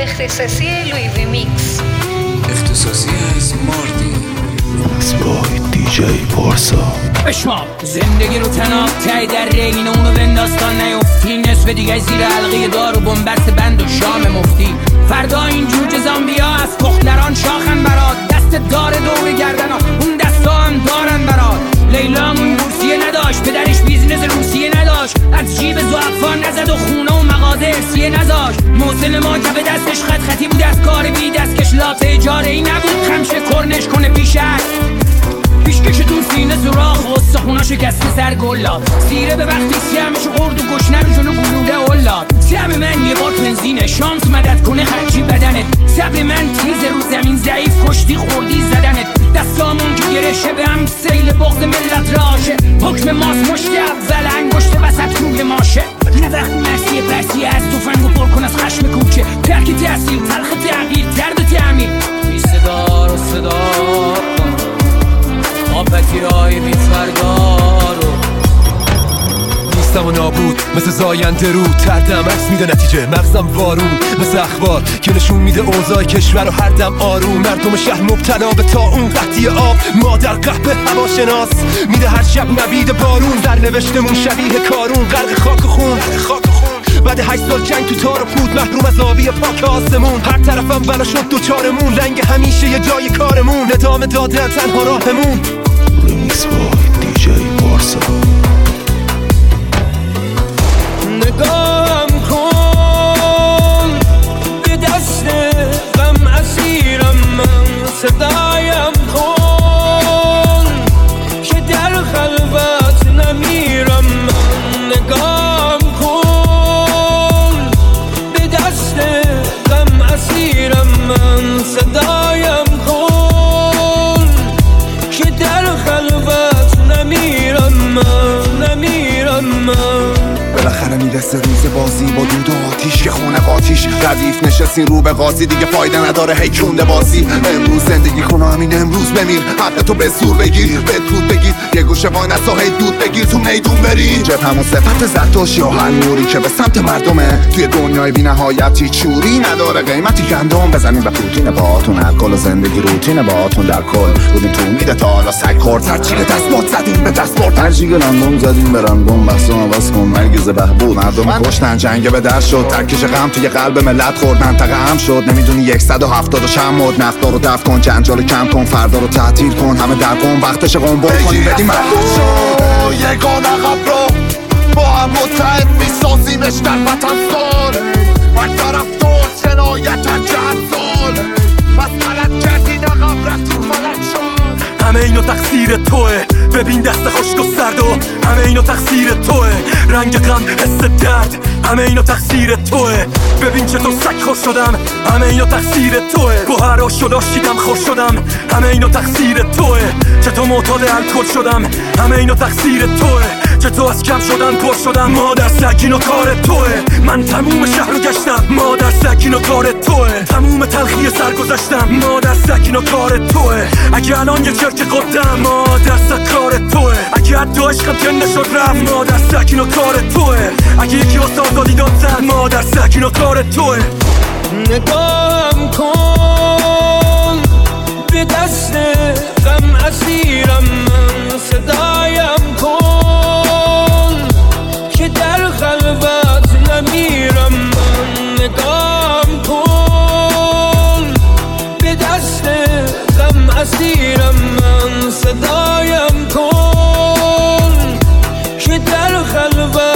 اختصاصی لوی وی میکس، اختصاصی از ماردی میکس بای دی جی پارسا. بشمار زندگی رو تناب تای در رین اونو بنداز تا نیفتی، نصف دیگه زیر حلقه دار و بنبست بند و شام مفتی. فردا این جوجه زامبیا از کختلران شاخن برات، دست داره دور گردنا اون دستا هم دارن برات. لیلامون بورسیه نداشت، پدرش بیزینس روسیه نداشت، از جیب زعفان نزد و خونه و مغازه ارسیه نذاشت. محسن ما کف دستش خط خطی بود از کار بی دستکش، لاته اجاره ای نبود خمشه کرنش کنه پیشک، پیشکش تو سینه سوراخ و استخونا شکسته سر گلا. سیره به وقتی سیمشو خورد و گشنه رو جلو گلوله اولاد. سب من یه بار بنزینه شانس مدد کنه خرجی بدنت، سب من تیز رو زمین ضعیف کشتی خوردی زدنت. دستامون که گرشه به هم سیل بغض ملت راشه، حکم ماست مشت اول انگشت وسط روی ماشه. نه وقت مرسی برسی از توفنگ و پر کن از خشم کوچه، ترک تحصیل تلخ تغییر درد و تعمیر. بی صدا رو صدا آپتیرهای بی فردارو نیستم و نابود مثل زاینده رو تردم عکس میده نتیجه مغزم وارون مثل اخبار که نشون میده اوضاع کشور و هر دم آروم. مردم شهر مبتلا به طاعون قحطی آب، مادر قهبه هواشناس میده هر شب نوید بارون. در نوشتمون شبیه کارون غرق خاک و خون، بعد 8 سال جنگ تو تار و پود محروم از آبی پاک آسمون. هر طرفم بلا شد دوچارمون، لنگ همیشه یه جای کارمون، ادامه دادن تنها راهمون. ریمیکس بای دی جی پارسا. نگام کن به دست غم اسیرم من، صدایم کن که در خلوت نمیرم من. نگام کن به دست غم اسیرم من، صدایم کن که در خلوت نمیرم من، نمیرم من. بالاخره میرسه روز بازی با دود و آتیش که خونه قاتیش ردیف نشستین رو به قاضی، دیگه فایده نداره هی کونده بازی. امروز زندگی کن و همین امروز بمیر، حق تو به زور بگیر بدرود بگیر، یه گوشه وای نسا هی دود بگیر تو میدون بری. جب همون صفت زرتوش یا هر نوری که به سمت مردمه، توی دنیای بی نهایتی چوری نداره قیمتی گندم. بزنین به پوتین باهاتون، الکل و زندگی روتین باهاتون، در کل بودیم تو میده تا حالا سگ خورد. هر چی دست باد زدیم به دست برد، هر چی گرندم زدیم به رندم. بحثم عوض کن مرگز بهبود، مردم کشتن جنگ به در شد، ترکش غم توی قلب ملت خورد، منطقه هم شد نمیدونی 170 چند مد. نفتا رو دفع کن، جنجال کم کن، فردا رو تعطیل کن، همه در کن وقتش قنبل کنیم بدیم یگان عقب رو با هم متحد میسازیمش در وطن سال. هر طرف دور جنایت چند سال، پس غلط کردین عقب رفتیم فلک شد. همه اینو تقصیر توه، ببین دست خشک و سرد و همه اینو تقصیر توه. رنگ غم حس درد همه اینو تقصیر توه، ببین چطور سگ خوش شدم همه اینو تقصیر توه. گوهر و شداشیدم خوش شدم همه اینو تقصیر توه. چطور معتاد الکل شدم همه اینو تقصیر توه. چطور از کم شدن پر شدم مادر سگ اینو کار توه. من تموم شهر رو گشتم مادر سگ اینو کار توه. تموم تلخی سر گذشتم مادر سگ اینو کار توه. اگه الان یه چرک قدم مادر سگ کار توه. اگه حتی عشقم که نشد رفت مادر سگ اینو کار توه. اگه یکی واسه آزادی داد زد مادر سگ اینو کار توه. نگام کن به دست غم اسیرم من، صدایم کن که در خلوت نمیرم من. نگام کن به دست غم اسیرم من، صدایم کن که در خلوت